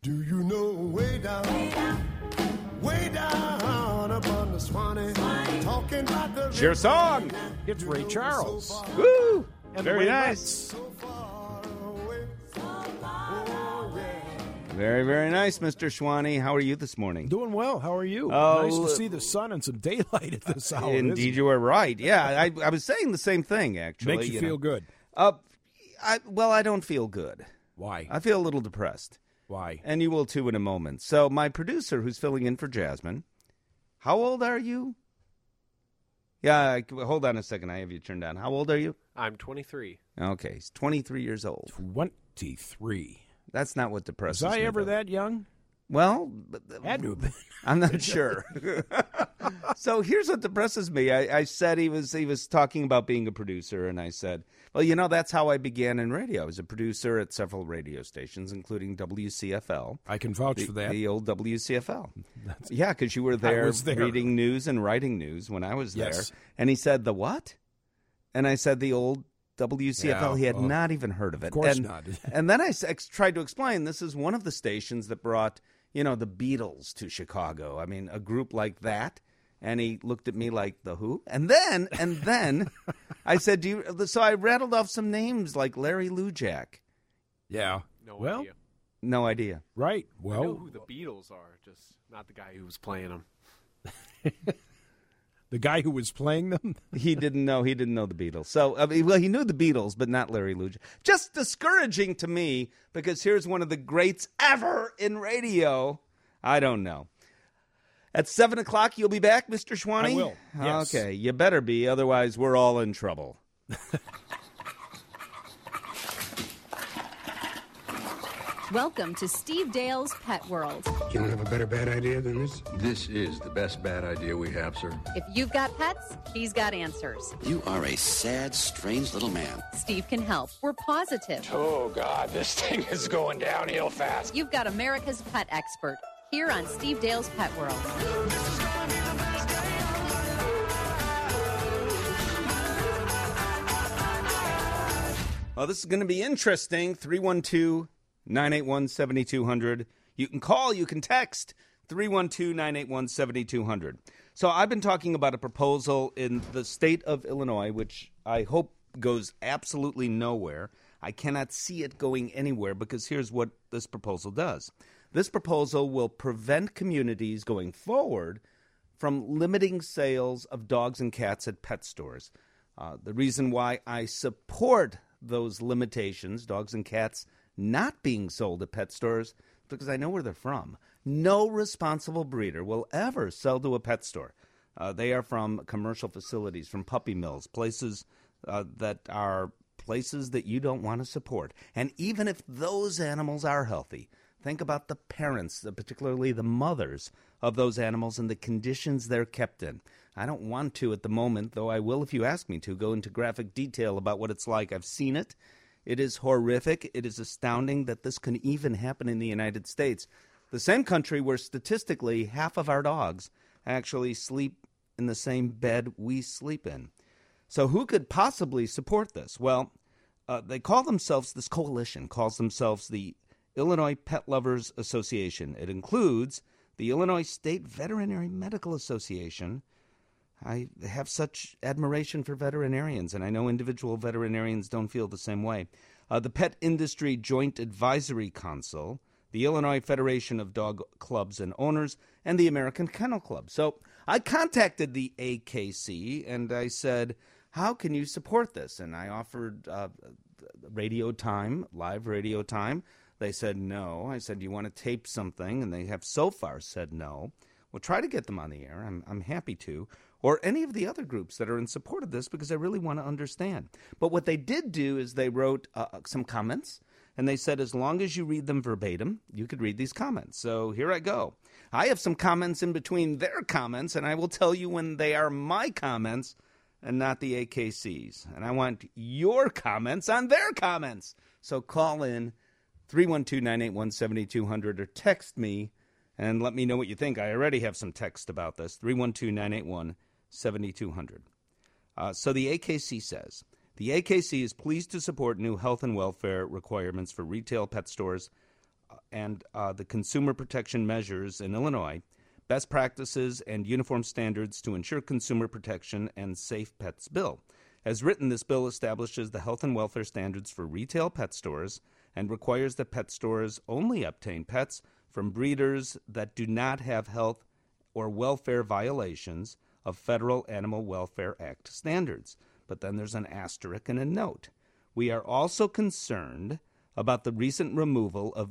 Do you know way down upon the Swanee, talking about the... It's your song. It's Ray Charles. Woo! And Very the nice. So far away. Oh, yeah. Very, very nice, Mr. Schwanee. How are you this morning? Doing well. How are you? Oh, Nice to see the sun and some daylight at this hour. Indeed, you were right. Yeah, I was saying the same thing, actually. Makes you feel good. I don't feel good. Why? I feel a little depressed. Why? And you will, too, in a moment. So my producer, who's filling in for Jasmine, how old are you? Yeah, hold on a second. I have you turned down. How old are you? I'm 23. Okay, he's 23 years old. 23. That's not what depresses Was I me, ever though. that young? Well, Had to have been. I'm not sure. So here's what depresses me. I said he was talking about being a producer, and I said, well, that's how I began in radio. I was a producer at several radio stations, including WCFL. I can vouch for that. The old WCFL. Yeah, because you were there, reading news and writing news when I was there. Yes. And he said, the what? And I said, the old WCFL. Yeah, he had not even heard of it. Of course not. And then I tried to explain this is one of the stations that brought, the Beatles to Chicago. I mean, a group like that. And he looked at me like, the who? And then I said, so I rattled off some names like Larry Lujak. Yeah. No idea. No idea. Right. I Well, know who the Beatles are, just not the guy who was playing them. the guy who was playing them? He didn't know the Beatles. So, he knew the Beatles, but not Larry Lujak. Just discouraging to me, because here's one of the greats ever in radio. I don't know. At 7 o'clock, you'll be back, Mr. Schwanee? I will, yes. Okay, you better be, otherwise we're all in trouble. Welcome to Steve Dale's Pet World. You don't have a better bad idea than this? This is the best bad idea we have, sir. If you've got pets, he's got answers. You are a sad, strange little man. Steve can help. We're positive. Oh, God, this thing is going downhill fast. You've got America's pet expert here on Steve Dale's Pet World. Well, this is going to be interesting. 312-981-7200. You can call, you can text, 312-981-7200. So I've been talking about a proposal in the state of Illinois, which I hope goes absolutely nowhere. I cannot see it going anywhere, because here's what this proposal does. This proposal will prevent communities going forward from limiting sales of dogs and cats at pet stores. The reason why I support those limitations, dogs and cats not being sold at pet stores, because I know where they're from. No responsible breeder will ever sell to a pet store. They are from commercial facilities, from puppy mills, places that are places that you don't want to support. And even if those animals are healthy, think about the parents, particularly the mothers of those animals and the conditions they're kept in. I don't want to at the moment, though I will if you ask me to, go into graphic detail about what it's like. I've seen it. It is horrific. It is astounding that this can even happen in the United States, the same country where statistically half of our dogs actually sleep in the same bed we sleep in. So who could possibly support this? Well, they call themselves, this coalition calls themselves the Illinois Pet Lovers Association. It includes the Illinois State Veterinary Medical Association. I have such admiration for veterinarians, and I know individual veterinarians don't feel the same way. The Pet Industry Joint Advisory Council, the Illinois Federation of Dog Clubs and Owners, and the American Kennel Club. So I contacted the AKC, and I said, how can you support this? And I offered radio time, live radio time. They said no. I said, do you want to tape something? And they have so far said no. We'll try to get them on the air. I'm happy to. Or any of the other groups that are in support of this, because I really want to understand. But what they did do is they wrote some comments, and they said as long as you read them verbatim, you could read these comments. So here I go. I have some comments in between their comments, and I will tell you when they are my comments and not the AKC's. And I want your comments on their comments. So call in 312-981-7200 or text me and let me know what you think. I already have some text about this, 312-981-7200. So the AKC says, the AKC is pleased to support new health and welfare requirements for retail pet stores and the consumer protection measures in Illinois, best practices and uniform standards to ensure consumer protection and safe pets bill. As written, this bill establishes the health and welfare standards for retail pet stores and requires that pet stores only obtain pets from breeders that do not have health or welfare violations of Federal Animal Welfare Act standards. But then there's an asterisk and a note. We are also concerned about the recent removal of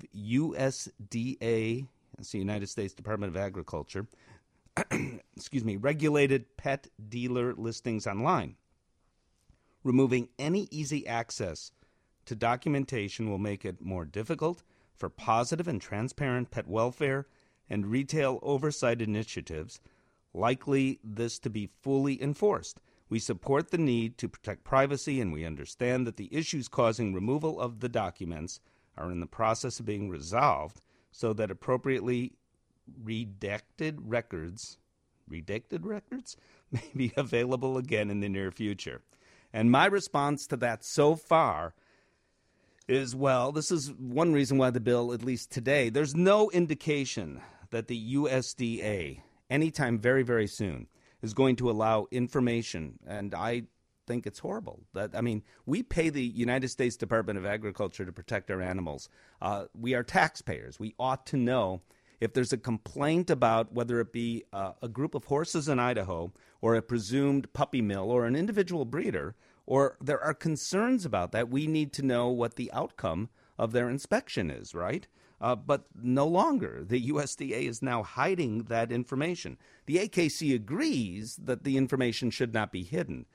USDA, that's the United States Department of Agriculture, regulated pet dealer listings online. Removing any easy access to documentation will make it more difficult for positive and transparent pet welfare and retail oversight initiatives, likely this to be fully enforced. We support the need to protect privacy, and we understand that the issues causing removal of the documents are in the process of being resolved so that appropriately redacted records may be available again in the near future. And my response to that so far is, well, this is one reason why the bill, at least today, there's no indication that the USDA, anytime very, very soon, is going to allow information, and I think it's horrible. We pay the United States Department of Agriculture to protect our animals. We are taxpayers. We ought to know if there's a complaint about whether it be a group of horses in Idaho or a presumed puppy mill or an individual breeder, or there are concerns about that, we need to know what the outcome of their inspection is, right? But no longer. The USDA is now hiding that information. The AKC agrees that the information should not be hidden.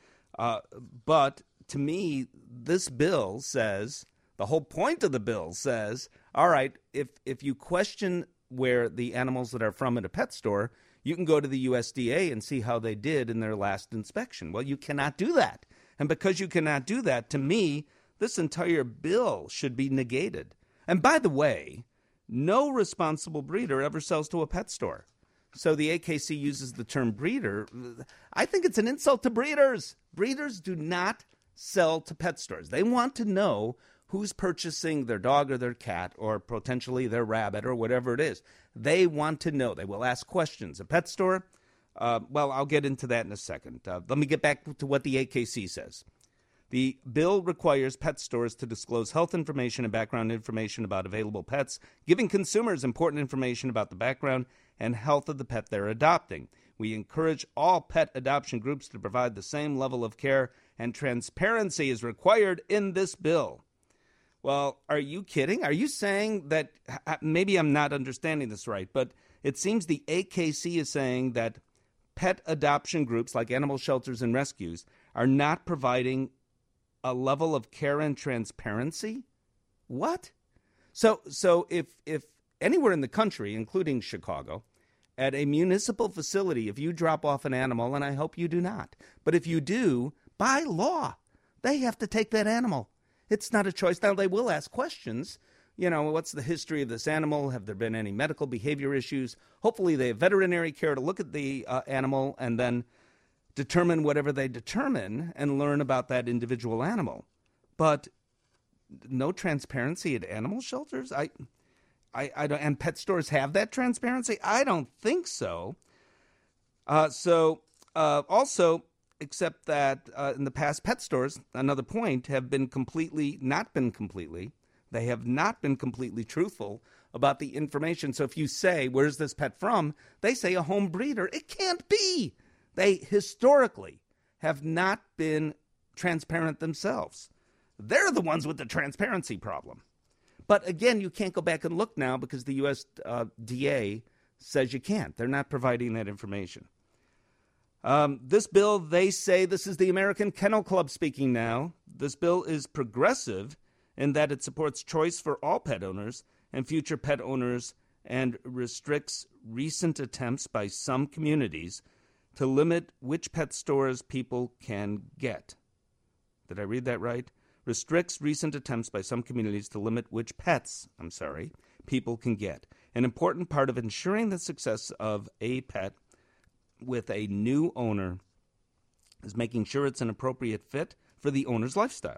But to me, this bill says, the whole point of the bill says, all right, if you question where the animals that are from at a pet store, you can go to the USDA and see how they did in their last inspection. Well, you cannot do that. And because you cannot do that, to me, this entire bill should be negated. And by the way, no responsible breeder ever sells to a pet store. So the AKC uses the term breeder. I think it's an insult to breeders. Breeders do not sell to pet stores. They want to know who's purchasing their dog or their cat or potentially their rabbit or whatever it is. They want to know. They will ask questions. A pet store, well, I'll get into that in a second. Let me get back to what the AKC says. The bill requires pet stores to disclose health information and background information about available pets, giving consumers important information about the background and health of the pet they're adopting. We encourage all pet adoption groups to provide the same level of care, and transparency is required in this bill. Well, are you kidding? Are you saying that, maybe I'm not understanding this right, but it seems the AKC is saying that pet adoption groups like animal shelters and rescues are not providing a level of care and transparency? What? So if anywhere in the country, including Chicago, at a municipal facility, if you drop off an animal, and I hope you do not, but if you do, by law, they have to take that animal. It's not a choice. Now, they will ask questions. You know, what's the history of this animal? Have there been any medical behavior issues? Hopefully they have veterinary care to look at the animal and then determine whatever they determine and learn about that individual animal. But no transparency at animal shelters? I don't, and pet stores have that transparency? I don't think so. Also, except that in the past, pet stores, another point, have they have not been completely truthful about the information. So if you say, where's this pet from? They say a home breeder. It can't be. They historically have not been transparent themselves. They're the ones with the transparency problem. But again, you can't go back and look now because the USDA says you can't. They're not providing that information. This bill, they say, this is the American Kennel Club speaking now. This bill is progressive in that it supports choice for all pet owners and future pet owners and restricts recent attempts by some communities to limit which pet stores people can get. Did I read that right? Restricts recent attempts by some communities to limit which people can get. An important part of ensuring the success of a pet with a new owner is making sure it's an appropriate fit for the owner's lifestyle.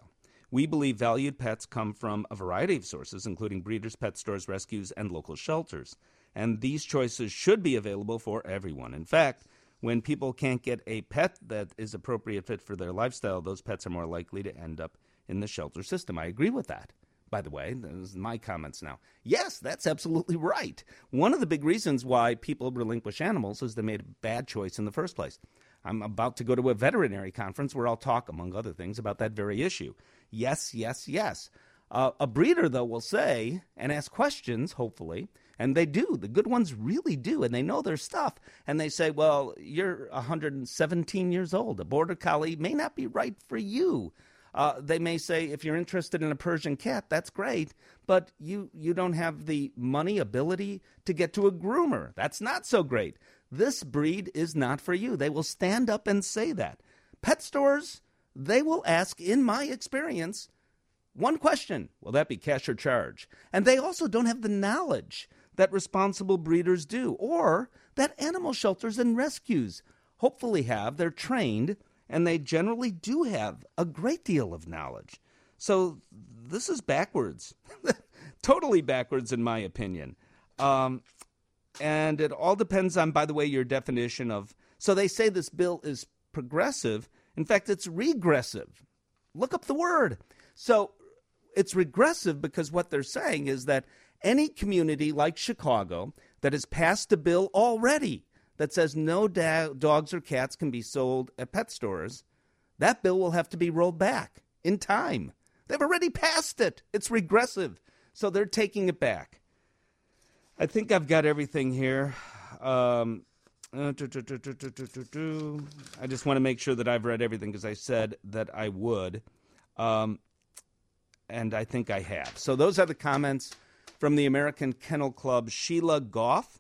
We believe valued pets come from a variety of sources, including breeders, pet stores, rescues, and local shelters. And these choices should be available for everyone. In fact, when people can't get a pet that is appropriate fit for their lifestyle, those pets are more likely to end up in the shelter system. I agree with that. By the way, those are my comments now. Yes, that's absolutely right. One of the big reasons why people relinquish animals is they made a bad choice in the first place. I'm about to go to a veterinary conference where I'll talk, among other things, about that very issue. Yes, yes, yes. A breeder, though, will say and ask questions, hopefully, and they do. The good ones really do, and they know their stuff. And they say, well, you're 117 years old. A border collie may not be right for you. They may say, if you're interested in a Persian cat, that's great, but you don't have the money, ability to get to a groomer. That's not so great. This breed is not for you. They will stand up and say that. Pet stores, they will ask, in my experience, one question: will that be cash or charge? And they also don't have the knowledge that responsible breeders do, or that animal shelters and rescues hopefully have. They're trained, and they generally do have a great deal of knowledge. So this is backwards. Totally backwards, in my opinion. And it all depends on, by the way, your definition of... So they say this bill is progressive. In fact, it's regressive. Look up the word. So it's regressive because what they're saying is that any community like Chicago that has passed a bill already that says no dogs or cats can be sold at pet stores, that bill will have to be rolled back in time. They've already passed it. It's regressive. So they're taking it back. I think I've got everything here. I just want to make sure that I've read everything because I said that I would. And I think I have. So those are the comments from the American Kennel Club. Sheila Goff,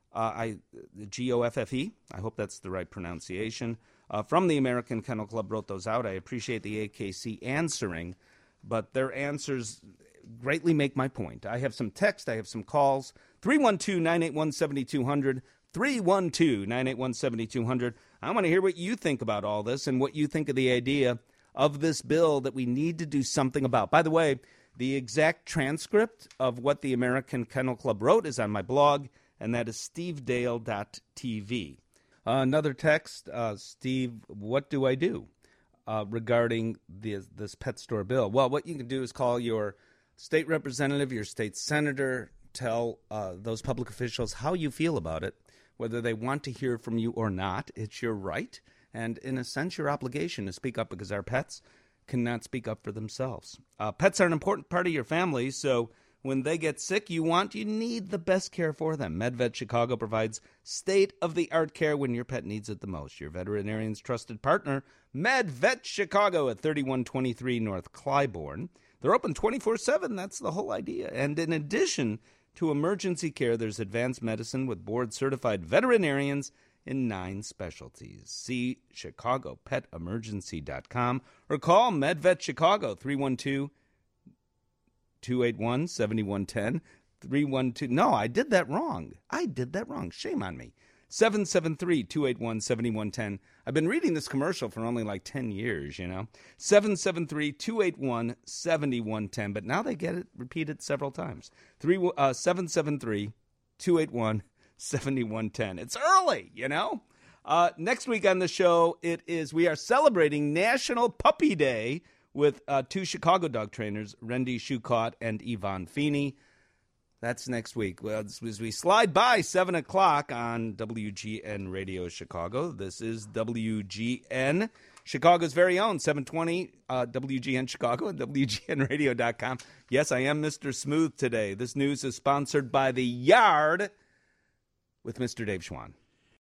Goffe, I hope that's the right pronunciation, from the American Kennel Club wrote those out. I appreciate the AKC answering, but their answers greatly make my point. I have some text, I have some calls. 312-981-7200, 312-981-7200. I want to hear what you think about all this and what you think of the idea of this bill that we need to do something about. By the way, the exact transcript of what the American Kennel Club wrote is on my blog, and that is stevedale.tv. Another text, Steve, what do I do regarding this pet store bill? Well, what you can do is call your state representative, your state senator, tell those public officials how you feel about it, whether they want to hear from you or not. It's your right, and in a sense, your obligation to speak up because our pets cannot speak up for themselves. Pets are an important part of your family, so when they get sick, you need the best care for them. MedVet Chicago provides state-of-the-art care when your pet needs it the most. Your veterinarian's trusted partner, MedVet Chicago at 3123 North Clybourne. They're open 24/7. That's the whole idea. And in addition to emergency care, there's advanced medicine with board-certified veterinarians in 9 specialties. See ChicagoPetEmergency.com or call MedVet Chicago 312-281-7110. 312. No, I did that wrong. Shame on me. 773-281-7110. I've been reading this commercial for only like 10 years, 773-281-7110. But now they get it repeated several times. 773-281-7110. It's early, Next week on the show, we are celebrating National Puppy Day with 2 Chicago dog trainers, Randy Shucott and Yvonne Feeney. That's next week. Well, as we slide by 7 o'clock on WGN Radio Chicago. This is WGN, Chicago's very own 720 WGN Chicago and WGNradio.com. Yes, I am Mr. Smooth today. This news is sponsored by The Yard with Mr. Dave Schwann.